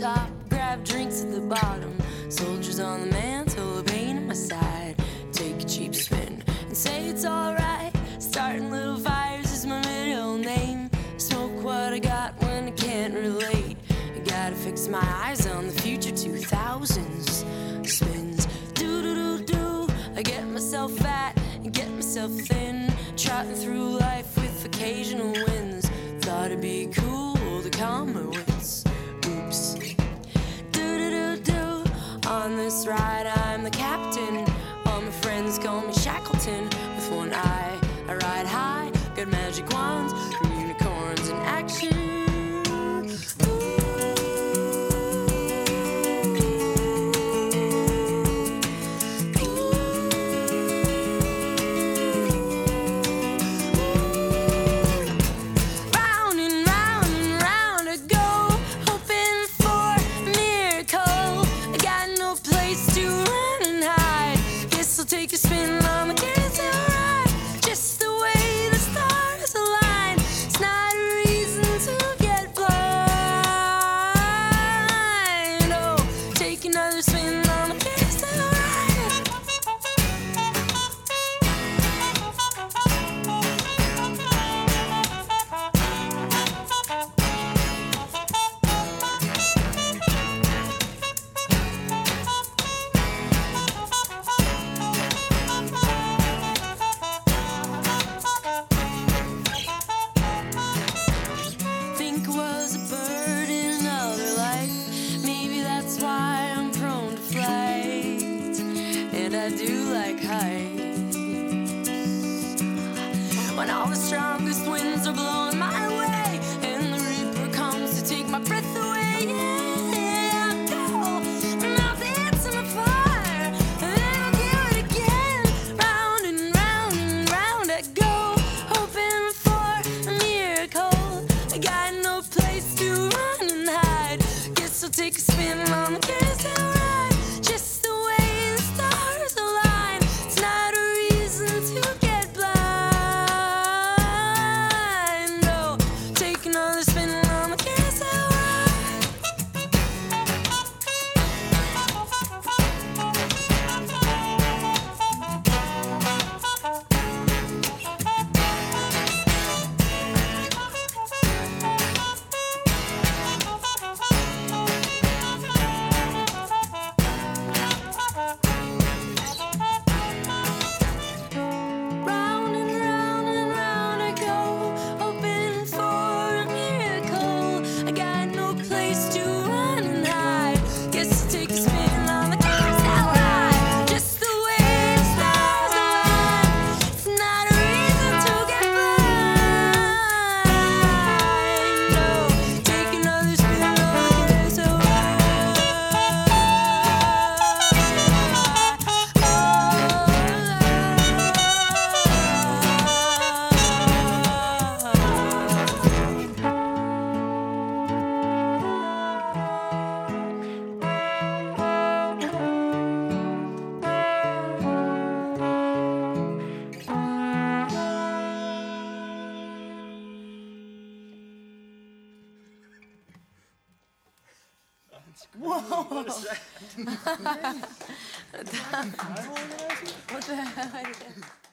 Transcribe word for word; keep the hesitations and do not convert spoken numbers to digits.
top, grab drinks at the bottom. Soldiers on the mantle, a pain at my side. Take a cheap spin and say it's alright. Starting little fires is my middle name. Smoke what I got when I can't relate. I gotta fix my eyes on the future two thousands. Spins, do-do-do-do. I get myself fat and get myself thin. Trotting through life with occasional wins. Thought it'd be cool to calm my wits. Oops. Do-do-do-do. On this ride I'm the captain. All my friends call me Shackleton. With one eye I ride high. Got magic wands from unicorns in action. Take a spin on the carousel ride. Just the way the stars align. It's not a reason to get blind. Oh, take another spin on the carousel ride. I do like heights. When all the strongest winds are blowing my way and the reaper comes to take my breath away, yeah, I'll go mouth ants in the fire, and then I'll do it again. Round and round and round I go, hoping for a miracle. I got no place to run and hide. Guess I'll take a spin on the carousel ride. Just the way the stars align. It's not a reason to get blind. No, take another spin on the carousel ride. Whoa! What the hell?